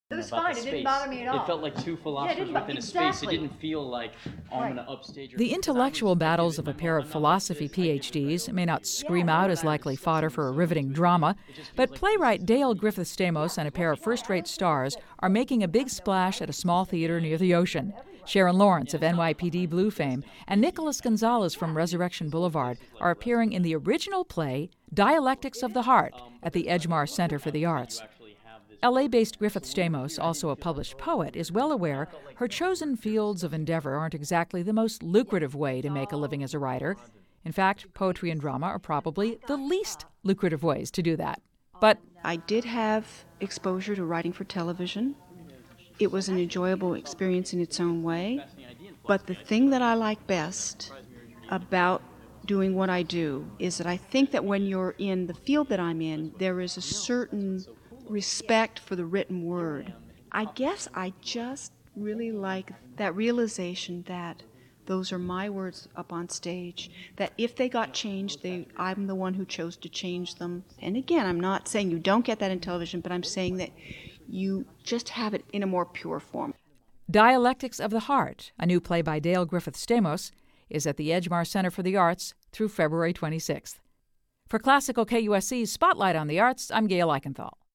It was about the fine, it didn't space. bother me at all. It felt like two Yeah, it philosophers didn't bo within a space. It exactly. didn't feel like, oh, I'm Right. going to upstage your The 'cause I intellectual was I did battles it of a in my pair mo of I'm not like philosophy this, I get it right PhDs over may here. not Yeah, scream out no. as And I likely discussed fodder it for a so riveting intuitively. drama, It just feels but like playwright this is Dale me. Griffith Stamos and a pair of first-rate stars are making a big splash at a small theater near the ocean. Sharon Lawrence of NYPD Blue fame and Nicholas Gonzalez from Resurrection Boulevard are appearing in the original play Dialectics of the Heart at the Edgemar Center for the Arts. LA-based Griffith Stamos, also a published poet, is well aware her chosen fields of endeavor aren't exactly the most lucrative way to make a living as a writer. In fact, poetry and drama are probably the least lucrative ways to do that. But I did have exposure to writing for television. It was an enjoyable experience in its own way. But the thing that I like best about doing what I do is that I think that when you're in the field that I'm in, there is a certain respect for the written word. I guess I just really like that realization that those are my words up on stage, that if they got changed, I'm the one who chose to change them. And again, I'm not saying you don't get that in television, but I'm saying that you just have it in a more pure form. Dialectics of the Heart, a new play by Dale Griffith Stamos, is at the Edgemar Center for the Arts through February 26th. For Classical KUSC's Spotlight on the Arts, I'm Gail Eichenthal.